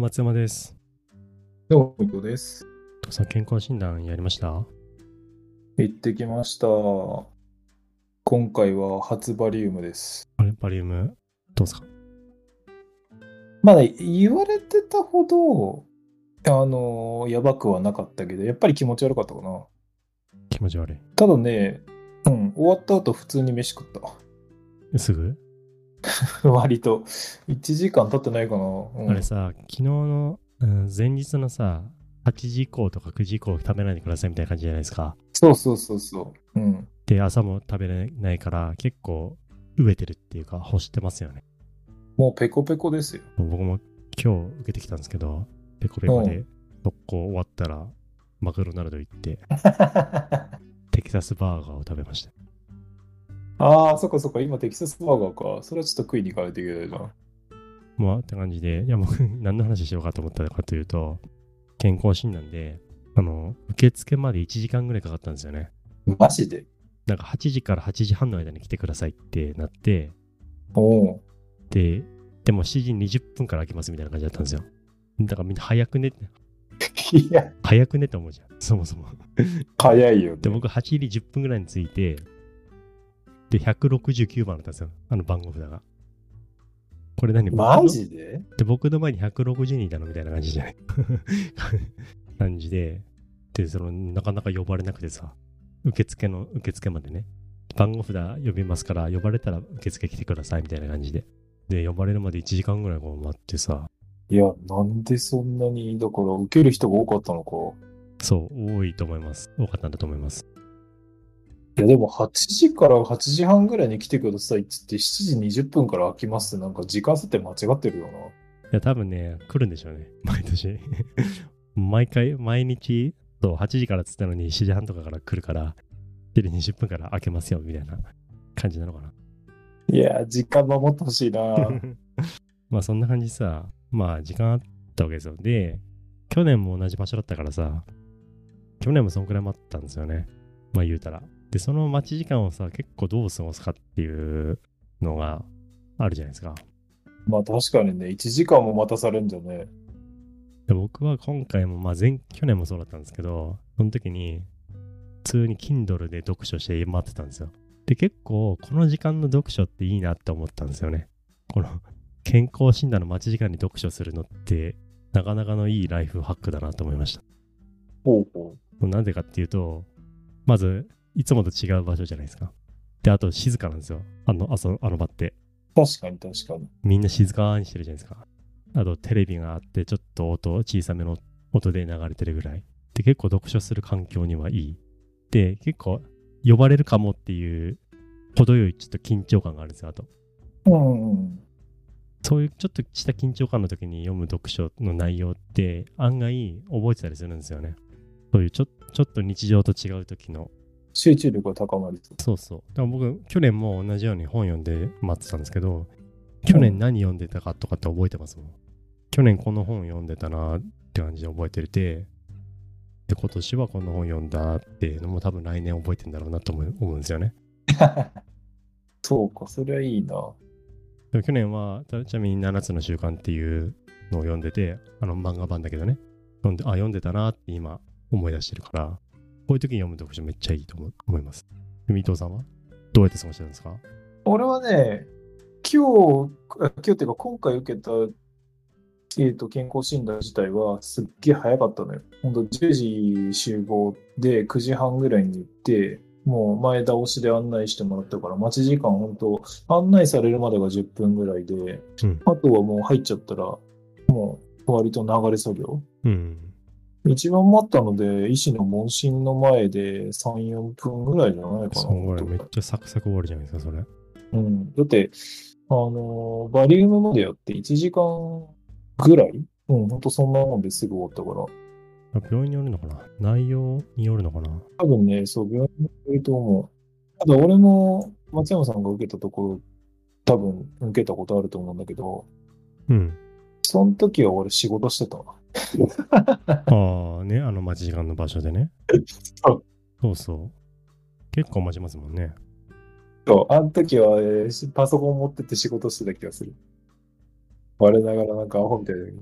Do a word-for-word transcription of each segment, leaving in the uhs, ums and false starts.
松山です。 どうもです。 父さん、健康診断やりました？ 行ってきました。今回は初バリウムです。 あれ、バリウム、どうですか？ まだ言われてたほど、あのやばくはなかったけど、やっぱり気持ち悪かったかな。 気持ち悪ただね、うん、終わった後普通に飯食っい。すぐた。割と。いちじかん経ってないかな。うん。 あれさ、昨日の、うん、前日のさ、はちじ以降とかくじ以降食べないでくださいみたいな感じじゃないですか。 そうそうそうそう。うん。 で、朝も食べれないから、結構、飢えてるっていうか、欲してますよね。 もうペコペコですよ。 僕も今日受けてきたんですけど、ペコペうん。 コで、速攻終わったら、マクドナルド行って、テキサスバーガーを食べました。 ああ、そっかそっか。今テキサスバーガーか。それはちょっと食いに行かないといけないな。 まあ、って感じで、いや、僕、何の話しようかと思ったかというと、健康診断で、あの、受付までいちじかんぐらいかかったんですよね。 マジで？ なんかはちじからはちじはんの間に来てくださいってなって、 おお。 で、でもしちじにじゅっぷんから開きますみたいな感じだったんですよ。だからみんな早くね、 いや、 早くねって思うじゃん、そもそも。 早いよで、 ね。 僕はちじじゅっぷんぐらいに着いて、で、ひゃくろくじゅうきゅうばんだったんですよ、あの番号札が。これ何僕マの、 ジで？ で、僕の前にひゃくろくじゅうにんいたのみたいな感じじゃない感じで、で、その、なかなか呼ばれなくてさ、受付の受付までね、番号札呼びますから、呼ばれたら受付来てくださいみたいな感じで。で、呼ばれるまでいちじかんぐらいこう待ってさ、 いや、なんでそんなに、だから受ける人が多かったのか。 そう、多いと思います。多かったんだと思います。 いや、でもはちじからはちじはんぐらいに来てくださいって言ってしちじにじゅっぷんから開きますってなんか時間設定間違ってるよな。 いや、多分ね、来るんでしょうね。毎年。毎回、毎日、そう、はちじからっつったのにしちじはんとかから来るから、しちじにじゅっぷんから開けますよ、みたいな感じなのかな。 いや、時間守ってほしいな。 まあそんな感じさ、まあ時間あったわけですよ。で、去年も同じ場所だったからさ、去年もそんくらい待ったんですよね。まあ言うたら。で、その待ち時間をさ、結構どう過ごすかっていうのがあるじゃないですか。 まあ確かにね、いちじかんも待たされんじゃね。 で僕は今回も、まあ前、去年もそうだったんですけど、その時に普通に Kindle で読書して待ってたんですよ。で、結構この時間の読書っていいなって思ったんですよね。この健康診断の待ち時間に読書するのってなかなかのいいライフハックだなと思いました。 ほうほなんでかっていうと、まず、いつもと違う場所じゃないですか。で、あと静かなんですよ。あの、あそあの場って。 う。確かに確かに。 みんな静かにしてるじゃないですか。あと、テレビがあって、ちょっと音、小さめの音で流れてるぐらい。で、結構読書する環境にはいい。で、結構、呼ばれるかもっていう、程よいちょっと緊張感があるんですよ、あと。 うんうん。 そういうちょっとした緊張感の時に読む読書の内容って案外覚えてたりするんですよね。そういうちょちょっと日常と違う時の。 集中力が高まりそそうそう。だから僕、去年も同じように本読んで待ってたんですけど、去う。う年ん。 何読んでたかとかって覚えてますもん。去年この本読んでたなって感じで覚えてて、で、今年はこの本読んだっていうのも多分来年覚えてんだろうなと思う思うんですよね。 そうか、それはいいな。 でも去年は、たちなみにななつの習慣っていうのを読んでて、あの漫画版だけどね、読んで、あ、読んでたなって今思い出してるから、こういう時に読む読書めっちゃいいと思思います。で、伊藤さんはどうやって過ごしてるんですか？ 俺はね、今日、あ今日っていうか今回受けたえっと、健康診断自体はすっげえ早かったのよ。ほんとじゅうじ集合でくじはんぐらいに行って、もう前倒しで案内してもらったから、待ち時間ほんと案内されるまでがじゅっぷんぐらいで、 うん。 あとはもう入っちゃったら、もう割と流れ作業。 うん。 一番待ったので、医師の問診の前でさん、よんぷんぐらいじゃないかな、 そう、これ本当。 めっちゃサクサク終わるじゃないですか、それ。 うん。だって、あの、バリウムまでやっていちじかんぐらい。うん、ほんとそんなもんですぐ終わったから。 病院によるのかな、内容によるのかな。 多分ね、そう、病院にいると思う。ただ俺も松山さんが受けたところ、多分受けたことあると思うんだけど、 うん。 その時は俺仕事してたわ。 ああ、ね、あの待ち時間の場所でね。 そうそうそう。結構待ちますもんね。 そう、あの時は、えーしパソコン持ってって仕事してた気がする。我ながらなんかアホみたいだけど。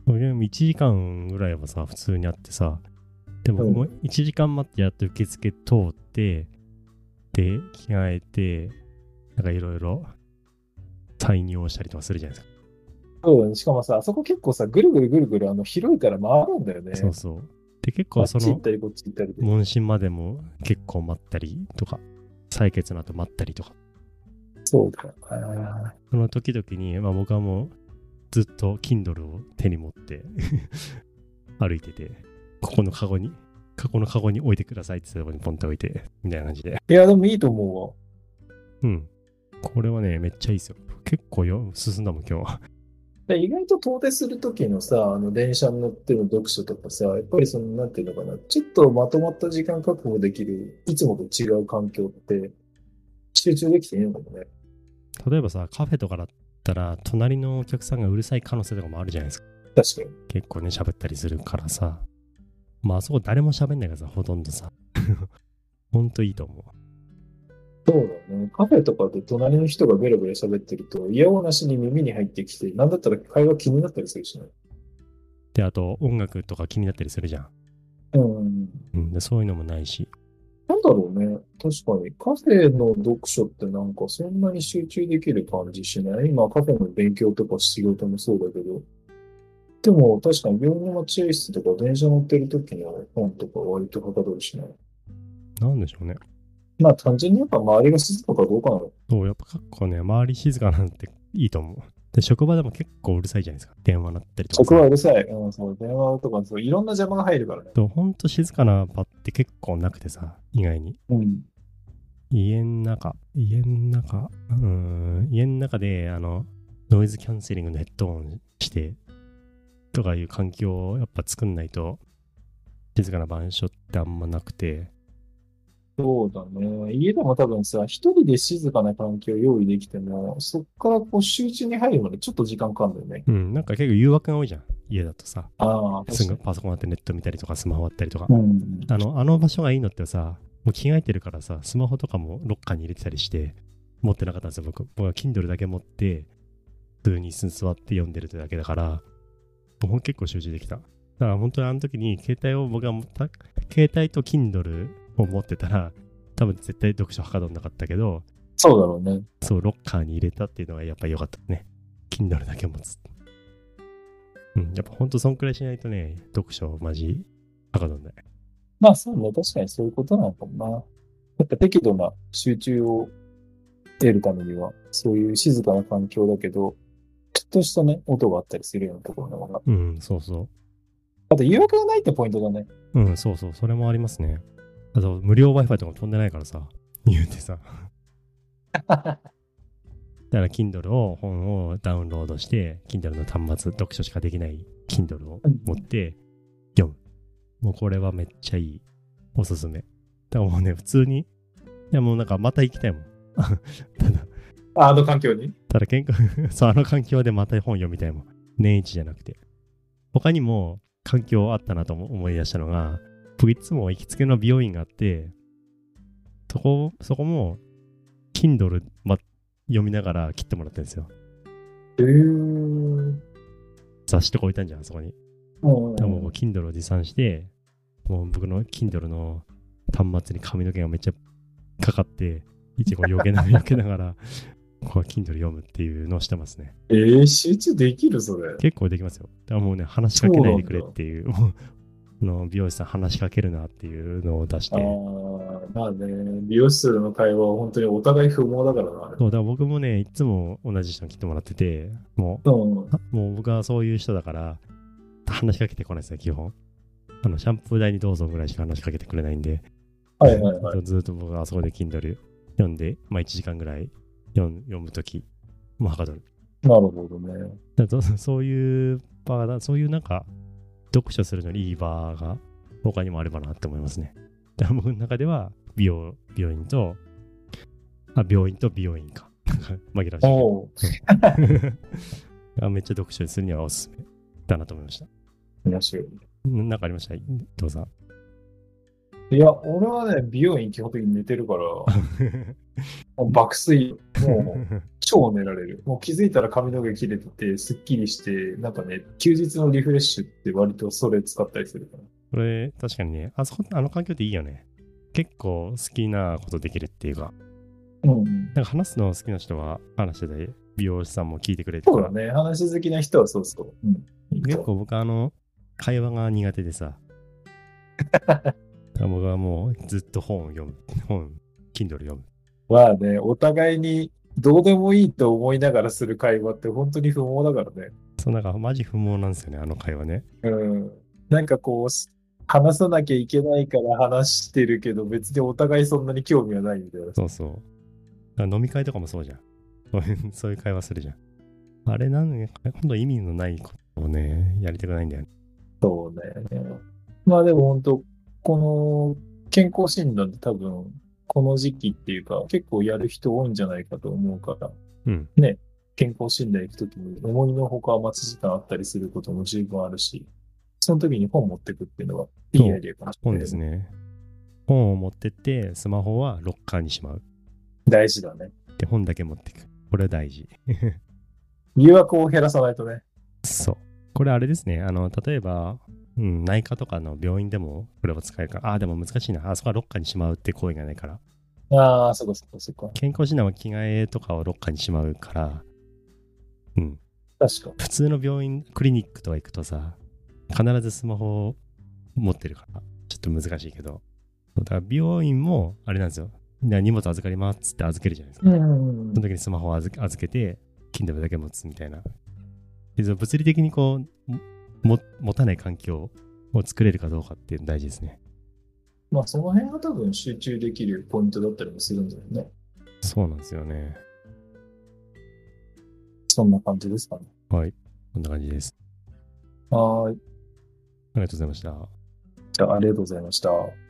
俺もいちじかんぐらいはさ、普通にあってさ、でもうんもういちじかん待ってやっと受付通って、で、着替えて、なんかいろいろ採尿したりとかするじゃないですか。 そうだね。しかもさ、あそこ結構さ、ぐるぐるぐるぐるあの広いから回るんだよね。 そうそう。で、結あっ構その、 ち行ったりこっち行ったりで。 問診までも結構待ったりとか、採血の後待ったりとか。 そうだよ。あその時々に、まあ僕はもうずっと Kindle を手に持って歩いてて、ここのカゴに、過去のカゴに置いてくださいって言ったところにポンって置いて、みたいな感じで。 ーいや、でもいいと思うん。これはね、めっちゃいいですよ。結構よ、進んだもん、今日は。 うわ。で意外と遠出するときのさ、あの電車に乗っての読書とかさ、やっぱりその、なんていうのかな、ちょっとまとまった時間確保できる、いつもと違う環境って集中できていいのかもね。 例えばさ、カフェとかだったら、隣のお客さんがうるさい可能性とかもあるじゃないですか。 確かに。 結構ね、喋ったりするからさ。まあ、あそこ誰も喋んないからさ、ほとんどさ。ほんといいと思う。 そうだね。カフェとかで隣の人がベラベラ喋ってると、嫌おなしに耳に入ってきて、なんだったら会話気になったりするしね。 で、あと、音楽とか気になったりするじゃん。 うん。 うん、でそういうのもないし。 なんだろうね。確かに。カフェの読書ってなんかそんなに集中できる感じしない？今カフェの勉強とか仕事もそうだけど。でも確かに病院の待合室とか電車乗ってる時の本とか割とはかどるしない？ なんでしょうね。 まあ単純にやっぱ周りが静かかどうかなの。 そう、やっぱ結構ね、周り静かなんていいと思う。で、職場でも結構うるさいじゃないですか。電話鳴ったりとかさ。 職はうるさい。うん、そう、電話とかそう、いろんな邪魔が入るからね。 とほんと静かな場って結構なくてさ、意外に。 うん。 家の中、家の中、うーん、家の中で、あの、ノイズキャンセリングのヘッドホンしてとかいう環境をやっぱ作んないと静かな場所ってあんまなくて、 そうだね。家でも多分さ、一人で静かな環境を用意できても、そっからこう集中に入るまでちょっと時間かかるんだよね。 うん、なんか結構誘惑が多いじゃん。家だとさ、 ああ、 す確かぐパソコンあってネット見たりとかスマホあったりとか。 に。うん。 あの、あの場所がいいのってさ、もう着替えてるからさ、スマホとかもロッカーに入れてたりして、持ってなかったんですよ、僕。僕は Kindle だけ持って、普通に椅子に座って読んでるってだけだから、もう結構集中できた。だから本当にあの時に携帯を僕が持った、携帯と Kindle を持ってたら、多分絶対読書はかどんなかったけど、 そうだろうね。 そう、ロッカーに入れたっていうのがやっぱり良かったね。Kindle だけ持つ。うん、やっぱほんとそんくらいしないとね、読書マジはかどんない。 まあそうね。確かにそういうことなのかもな。やっぱ適度な集中を得るためには、そういう静かな環境だけど、ちょっとしたね、音があったりするようなところなのが。 うん、そうそあと誘惑がないってポイントだね。 う。うん、そうそう、それもありますね。あと、無料 Wi-Fi とか飛んでないからさ、言うてさ。だから Kindle を、本をダウンロードして、Kindle の端末、読書しかできない Kindle を持って読む。もうこれはめっちゃいい。おすすめ。だからもうね、普通に、いやもうなんかまた行きたいもん。ただ、 あ、あの環境にただ健康、そう、あの環境でまた本読みたいもん。年一じゃなくて。他にも環境あったなと思い出したのが、僕いつも行きつけの美容院があって、そこ、そこも、Kindle、ま、読みながら切ってもらってるんですよ。 へー。 雑誌とか置いたんじゃん、そこに。 うんでももう Kindle を持参して、もう僕の Kindle の端末に髪の毛がめっちゃかかって、いちご避けな避けながら、ここは Kindle 読むっていうのをしてますね。 えー、集中できるそれ。 結構できますよ。だからもうね、話しかけないでくれっていう、もうあの美容師さん話しかけるなっていうのを出して。 ああ、まあね、美容室の会話は本当にお互い不毛だからな。 そう、だから僕もね、いつも同じ人に切ってもらってて、もうん。 う、もう僕はそういう人だから、話しかけてこないですね、基本。あの、シャンプー台にどうぞぐらいしか話しかけてくれないんで、 はいはいはい。 ずっと僕はあそこで Kindle 読んで、まあいちじかんぐらい読ん読むとき、もうはかどる。 なるほどね。 だからそそういう場だ、そういうなんか、読書するのにいい場が他にもあればなって思いますね。だから僕の中では美容、病院と、あ、病院と美容院か。紛らわしいけど。 おう。 あめっちゃ読書するにはおすすめだなと思いました。 面白い。 んなんかありましたどうぞ。 いや、俺はね、美容院基本的に寝てるから、もう爆睡。もうもう超寝られる。もう気づいたら髪の毛切れてて、すっきりして、なんかね、休日のリフレッシュって割とそれ使ったりするから。 これ、確かにね、あそこ、あの環境っていいよね。結構好きなことできるっていうか、 うんうん。 なんか話すの好きな人は話してて、美容師さんも聞いてくれてた。 そうだね。話好きな人はそうそう。うん。いいと結構僕あの、会話が苦手でさ、僕はもうずっと本を読む。本、Kindle 読む。 まあね、お互いにどうでもいいと思いながらする会話って本当に不毛だからね。 そう、なんかマジ不毛なんですよね、あの会話ね。 うん。なんかこう、話さなきゃいけないから話してるけど、別にお互いそんなに興味はないみたいな。 そうそう。だから飲み会とかもそうじゃん。そういうそういう会話するじゃん。あれなんね、ほんと意味のないことをね、やりたくないんだよね。 そうね。まあでも本当、この健康診断って多分、この時期っていうか、結構やる人多いんじゃないかと思うから、 うん。 ね、健康診断行くときに思いのほか待ち時間あったりすることも十分あるし、その時に本持ってくっていうのはいいアイデアかもしれ本ない。 ですね。本を持ってって、スマホはロッカーにしまう。 大事だね。 で、本だけ持っていく。これは大事。 誘惑を減らさないとね。 そう。これあれですね。あの、例えば、うん、内科とかの病院でもこれを使えるから。ああ、でも難しいな。あそこはロッカーにしまうって行為がないから。 ああ、そこそこそこ。 健康診断は着替えとかをロッカーにしまうから、うん。 確か。 普通の病院、クリニックとか行くとさ、必ずスマホを持ってるから、ちょっと難しいけど。だから病院も、あれなんですよ。荷物預かりますっつって預けるじゃないですか。 うんうんうん。 その時にスマホを預け預けて、Kindle だけ持つみたいな。でその物理的にこう、も持たない環境を作れるかどうかっていうの大事ですね。 まあその辺が多分集中できるポイントだったりもするんだよね。 そうなんですよね。 そんな感じですかね。 はい。こんな感じです。 はーい。 ありがとうございました。 じゃあありがとうございました。